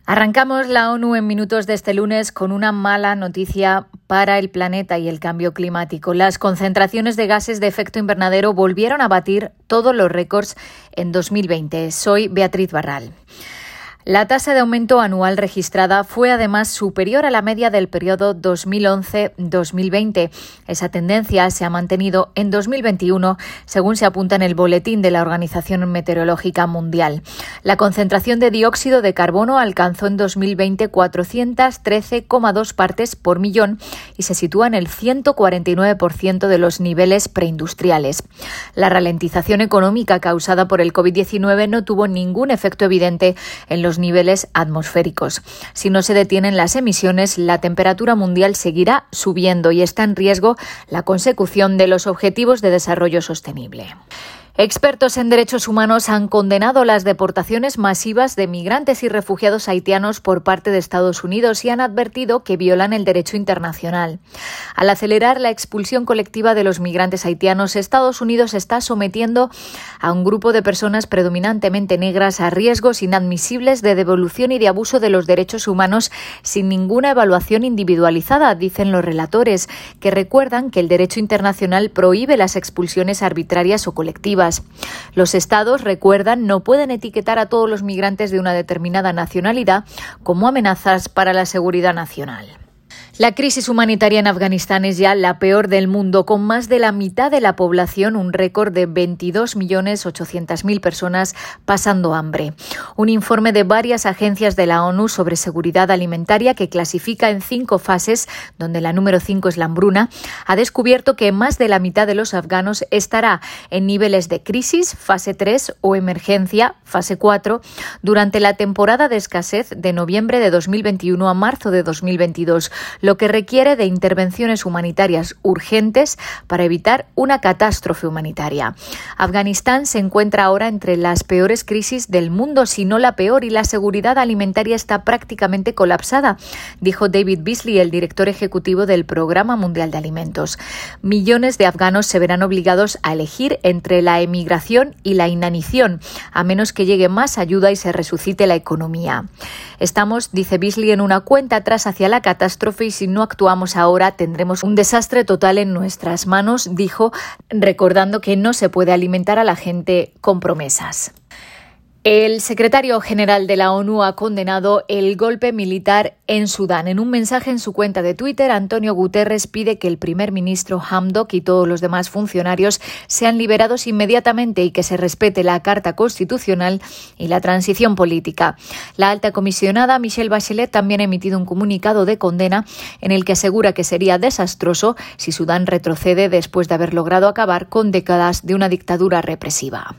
Arrancamos la ONU en minutos de este lunes con una mala noticia para el planeta y el cambio climático. Las concentraciones de gases de efecto invernadero volvieron a batir todos los récords en 2020. Soy Beatriz Barral. La tasa de aumento anual registrada fue además superior a la media del periodo 2011-2020. Esa tendencia se ha mantenido en 2021, según se apunta en el boletín de la Organización Meteorológica Mundial. La concentración de dióxido de carbono alcanzó en 2020 413,2 partes por millón y se sitúa en el 149% de los niveles preindustriales. La ralentización económica causada por el COVID-19 no tuvo ningún efecto evidente en los niveles atmosféricos. Si no se detienen las emisiones, la temperatura mundial seguirá subiendo y está en riesgo la consecución de los Objetivos de Desarrollo Sostenible. Expertos en derechos humanos han condenado las deportaciones masivas de migrantes y refugiados haitianos por parte de Estados Unidos y han advertido que violan el derecho internacional. Al acelerar la expulsión colectiva de los migrantes haitianos, Estados Unidos está sometiendo a un grupo de personas predominantemente negras a riesgos inadmisibles de devolución y de abuso de los derechos humanos sin ninguna evaluación individualizada, dicen los relatores, que recuerdan que el derecho internacional prohíbe las expulsiones arbitrarias o colectivas. Los estados, recuerdan, no pueden etiquetar a todos los migrantes de una determinada nacionalidad como amenazas para la seguridad nacional. La crisis humanitaria en Afganistán es ya la peor del mundo, con más de la mitad de la población, un récord de 22.800.000 personas pasando hambre. Un informe de varias agencias de la ONU sobre seguridad alimentaria que clasifica en 5 fases, donde la número 5 es la hambruna, ha descubierto que más de la mitad de los afganos estará en niveles de crisis, fase 3, o emergencia, fase 4, durante la temporada de escasez de noviembre de 2021 a marzo de 2022, lo que requiere de intervenciones humanitarias urgentes para evitar una catástrofe humanitaria. Afganistán se encuentra ahora entre las peores crisis del mundo, si no la peor, y la seguridad alimentaria está prácticamente colapsada, dijo David Beasley, el director ejecutivo del Programa Mundial de Alimentos. Millones de afganos se verán obligados a elegir entre la emigración y la inanición, a menos que llegue más ayuda y se resucite la economía. Estamos, dice Beasley, en una cuenta atrás hacia la catástrofe y si no actuamos ahora tendremos un desastre total en nuestras manos, dijo, recordando que no se puede alimentar a la gente con promesas. El secretario general de la ONU ha condenado el golpe militar en Sudán. En un mensaje en su cuenta de Twitter, Antonio Guterres pide que el primer ministro Hamdok y todos los demás funcionarios sean liberados inmediatamente y que se respete la Carta Constitucional y la transición política. La alta comisionada Michelle Bachelet también ha emitido un comunicado de condena en el que asegura que sería desastroso si Sudán retrocede después de haber logrado acabar con décadas de una dictadura represiva.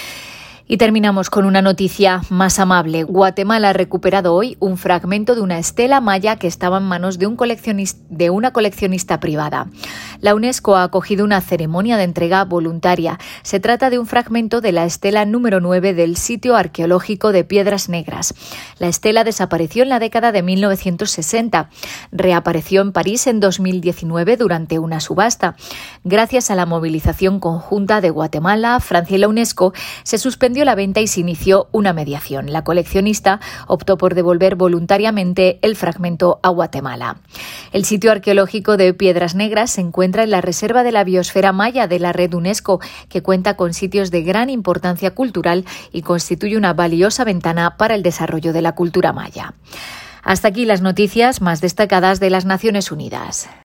Y terminamos con una noticia más amable. Guatemala ha recuperado hoy un fragmento de una estela maya que estaba en manos de una coleccionista privada. La UNESCO ha acogido una ceremonia de entrega voluntaria. Se trata de un fragmento de la estela número 9 del sitio arqueológico de Piedras Negras. La estela desapareció en la década de 1960. Reapareció en París en 2019 durante una subasta. Gracias a la movilización conjunta de Guatemala, Francia y la UNESCO, se suspendió la venta y se inició una mediación. La coleccionista optó por devolver voluntariamente el fragmento a Guatemala. El sitio arqueológico de Piedras Negras se encuentra en la Reserva de la Biosfera Maya de la red UNESCO, que cuenta con sitios de gran importancia cultural y constituye una valiosa ventana para el desarrollo de la cultura maya. Hasta aquí las noticias más destacadas de las Naciones Unidas.